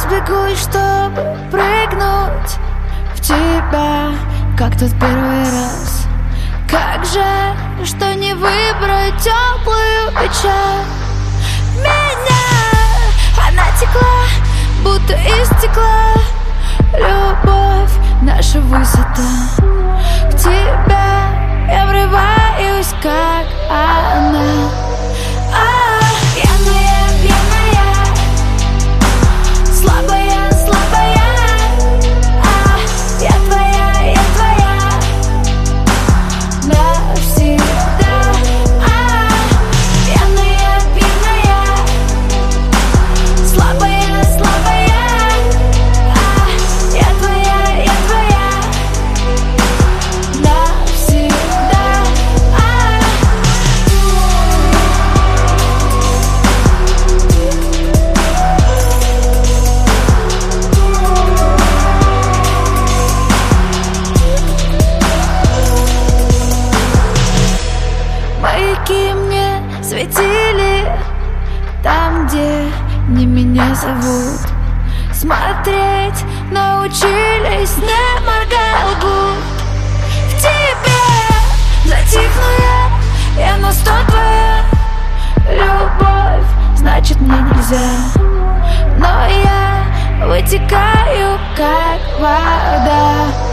разбегусь, чтобы прыгнуть в тебя, как тот первый раз. Как жаль, что не выбрать теплую печаль. Она текла, будто из стекла. Любовь, наша высота. В тебя я врываюсь, как она. Пьяная, пьяная, слабая, слабая. Я твоя, навсегда. Пьяная, пьяная, слабая, слабая. Я твоя, навсегда. Маяки мне светили там, где не меня зовут. Смотреть научились, не моргая губ. В тебе затихну я на 100 твоя. Любовь, значит мне нельзя, но я вытекаю, как вода.